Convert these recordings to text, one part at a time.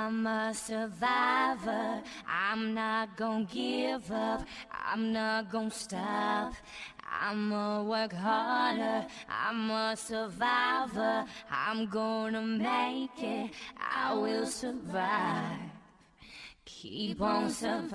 I'm a survivor. I'm not gonna give up. I'm not gonna stop. I'ma work harder. I'm a survivor. I'm gonna make it. I will survive. Keep on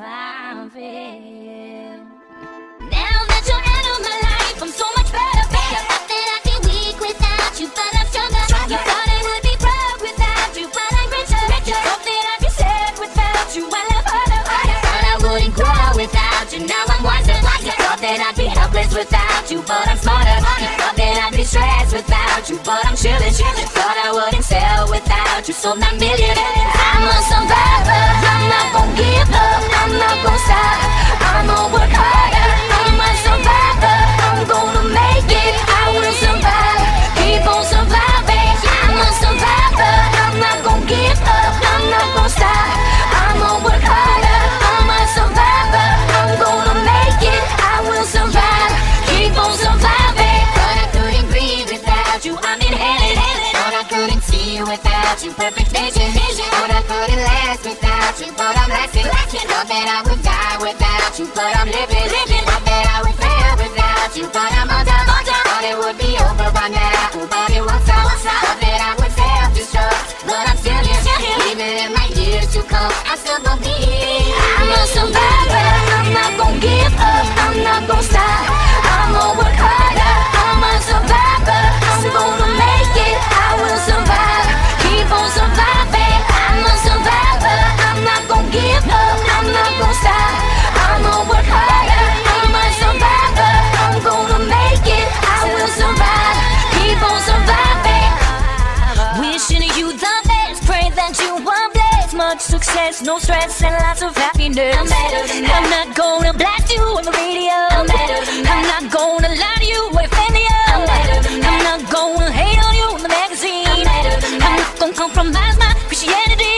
surviving. Now that you're out of my life, I'm so much better, better. Thought that I'd be weak without you, but I'm stronger. You thought I would be broke without you, but I'm richer. You thought that I'd be sad without you, I love harder. Thought I wouldn't grow without you, now I'm wiser. Thought that I'd be helpless without you, but I'm smarter. Thought that I'd be stressed without you, but I'm chillin'. Thought I wouldn't sell without you, sold my million. I'm a survivor, I'm not gon' give up, I'm not gon' stop. I'ma work harder, I'm a survivor, I'm gonna make it, I will survive. Keep on surviving, I'm a survivor, I'm not gon' give up, I'm not gon' stop. I'ma work harder, I'm a survivor, I'm gonna make it, I will survive. Keep on surviving. Thought I couldn't breathe without you, I'm inhaling. Thought I couldn't see you without you, perfect vision. Thought I couldn't last without you, but I'm lasting. Thought that I would die without you, but I'm living. Thought that I would fail without you, but I'm undone. Thought it would be over by now, but it won't stop. Thought that I would self-destruct, but I'm still here. Even in my years to come, I still believe. I'm a survivor, I'm not gon' give up, I'm not gon' stop. I'ma work harder, I'm a survivor, I'm gonna make it, I will survive. Keep on surviving, I'm a survivor, I'm not gon' give up, I'm not gon' stop. I'ma work harder, I'm a survivor, I'm gonna make it, I will survive. Keep on surviving. Wishing you the best, pray that you are blessed. Much success, no stress, and lots of happiness. I'm not gonna blast you on the radio. I'm not gonna lie to you or offend you. I'm not gonna hate on you in the magazine. I'm not gonna compromise my Christianity.